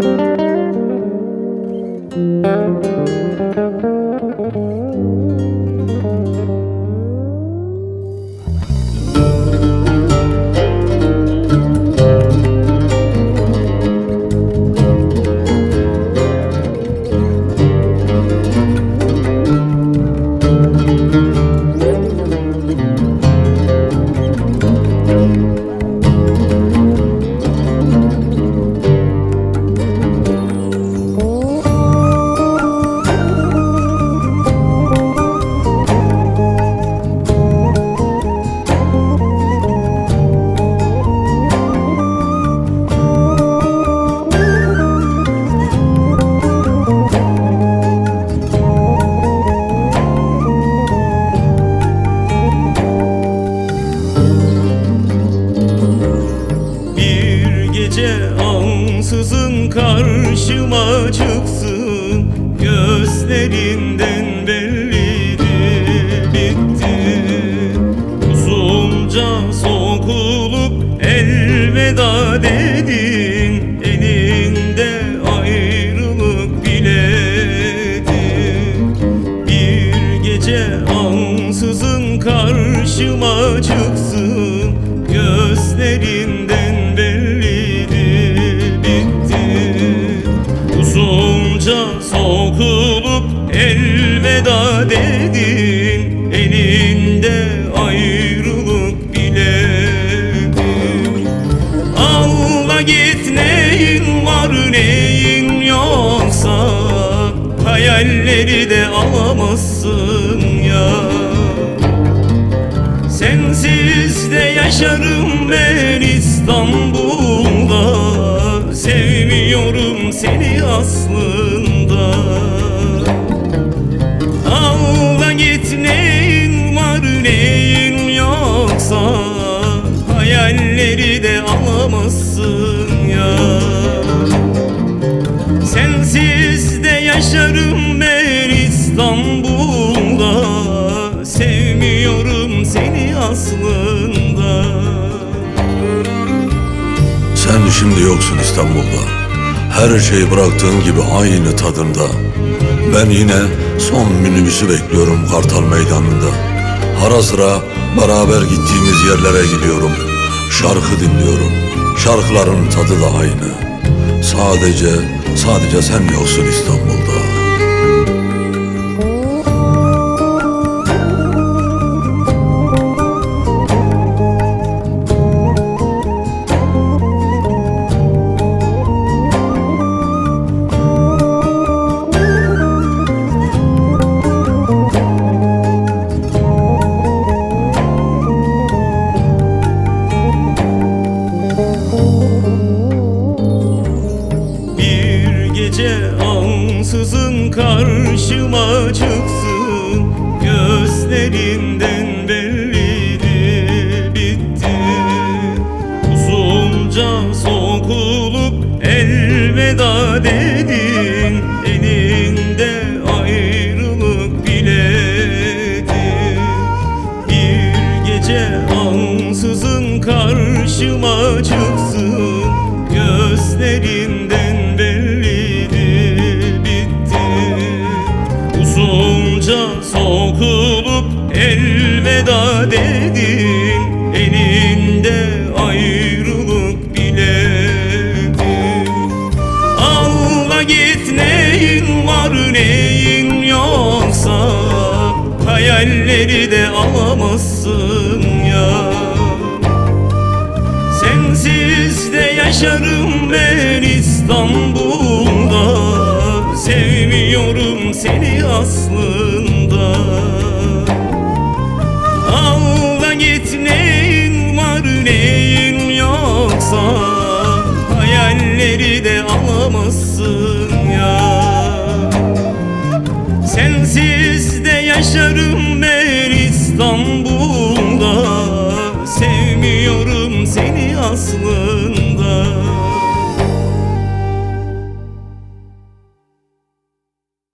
Ansızın karşıma çıksın, gözlerinden bellidir bitti. Uzunca sokulup elveda dedin, elinde ayrılık biledi. Bir gece ansızın karşıma çıksın, gözlerinden bellidir bitti. Uzunca sokulup elveda dedin, elinde ayrılık biledi. Ağla git, neyin var neyin yoksa, hayalleri de alamazsın ya. Sensiz de yaşarım ben İstanbul'da, sevmiyorum seni aslında. Ağla git, neyin var neyin yoksa, hayalleri de alamazsın ya. Sensiz de yaşarım ben İstanbul'da, sevmiyorum seni aslında. Sen şimdi yoksun İstanbul'da, her şeyi bıraktığın gibi aynı tadında. Ben yine son minibüsü bekliyorum Kartal Meydanı'nda. Ara sıra beraber gittiğimiz yerlere gidiyorum, şarkı dinliyorum, şarkıların tadı da aynı. Sadece sen yoksun İstanbul'da. Ansızın karşıma çıksın, gözlerinden bellidir bitti. Uzunca sokulup elveda dedin, elinde ayrılık biledi. Bir gece ansızın karşıma çıksın, gözlerinden bellidir bitti. Uzunca sokulup elveda dedin, elinde ayrılık biledi. Ağla git, neyin var neyin yoksa, hayalleri de alamazsın ya. Sensiz de yaşarım ben İstanbul'da, sevmiyorum seni aslında. Ağla git, neyin var neyin yoksa, hayalleri de alamazsın ya. Sensiz de yaşarım ben İstanbul'da, sevmiyorum seni aslında.